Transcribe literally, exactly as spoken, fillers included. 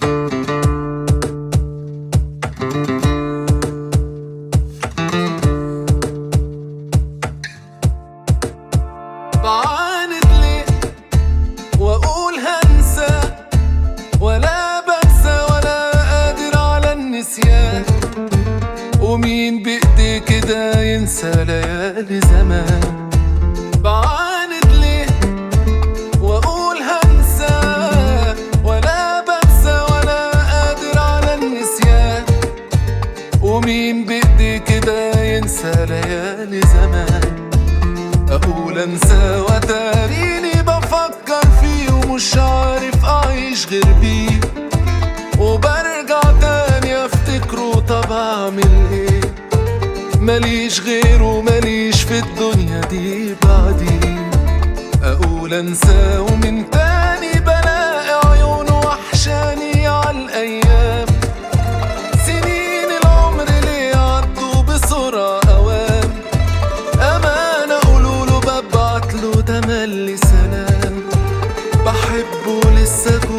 بعاند ليه واقول هنسى، ولا بنسى ولا قادر على النسيان. ومين بإيديه كده ينسى ليالي زمان؟ بعاند ليه واقول هنسى، ولا بنسى ولا قادر على النسيان. ومين بإيديه كده ينسى ليالي زمان؟ أقول أنسى وتاريني بفكر فيه، ومش عارف أعيش غير بيه. وبرجع تاني أفتكره، طب أعمل إيه؟ ماليش غيره، ماليش في الدنيا دي بعديه. أقول أنسى ومن تاني بلاقي عيونه وحشاني عالأيام. سنين العمر ليه عدوا بسرعة أوام. أمانة قولوله ببعتله تملي سلام، بحبه لسه